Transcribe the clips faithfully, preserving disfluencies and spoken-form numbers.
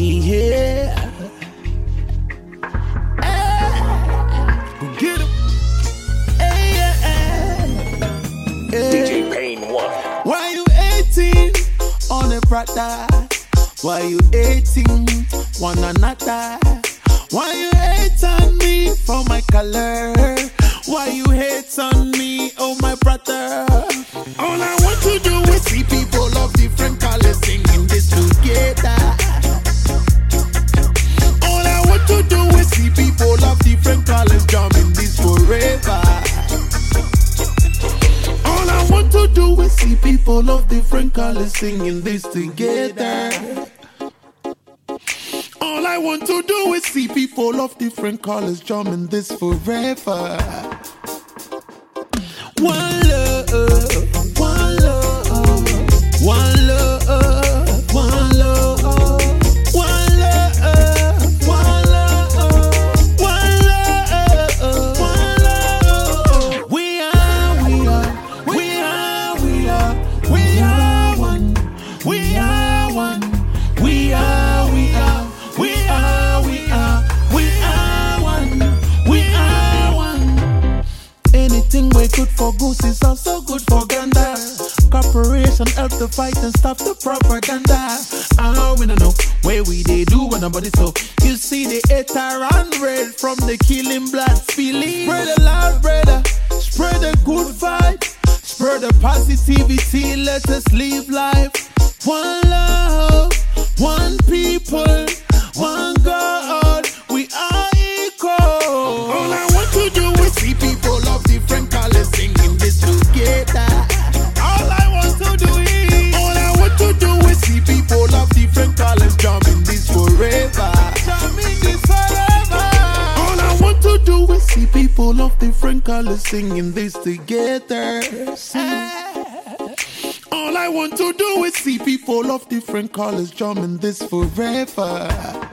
Yeah. Hey. Go get him. Hey, yeah. Hey. D J Pain One. Why you eighteen on a Prada? Why you eighteen one another? Why you hate on me for my color? Why you hate on me, oh my brother? All I want to do is see people of different colors singing this together. All I want to do is see people of different colors jamming this forever. All I want to do is see people of different colors singing this together. All I want to do is see people of different colors jamming this forever. One love, one love, one love, one love, one love, one love, one love, one love. We are, we are, we are, we are, we are one. We are one. We are, we are, we are, we are, we are one. We are one. Anything we good for goose is also good for gander. Cooperation help the fight and stop the propaganda. Ah, we don't know where we they do when nobody so. You see the hater and red from the killing blood spilling. Spread the love, brother. Spread the good vibe. Spread the positivity. Let us live life. One love, one people, one God. We are equal. All I want to do is see people of different colors singing this together. All I want to do is, all I want to do is see people of different colors jamming this forever. Jamming this forever. All I want to do is see people of different colors singing this together. See. All I want to do is see people of different colors jamming this forever.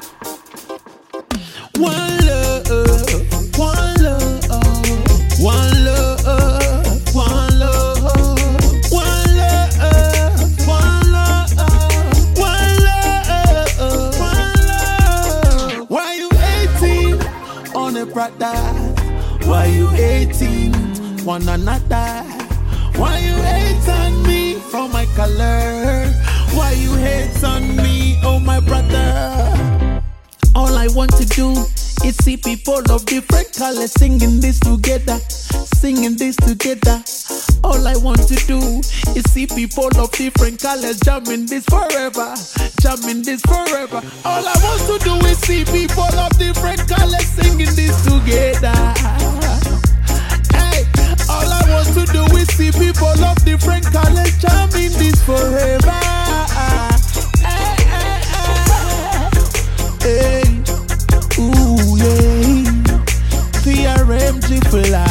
One love, one love, one love, one love, one love, one love, one love, one love. Why you eighteen on a Prada? Why you eighteen one another? Why you hate on me for my color? Why you hate on me, oh my brother? All I want to do is see people of different colors singing this together, singing this together. All I want to do is see people of different colors jamming this forever, jamming this forever. All I want to do is see people of different colors singing this together. Hey, all I want to do is see people of different colors jamming this forever. Hey, hey, hey, hey. Ooh, yeah. P R M G fly.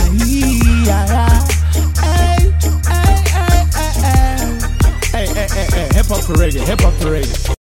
Hey, hey, hey, hey, hey. Hey, hey, hey, hey. Hip hop to reggae, hip hop to reggae.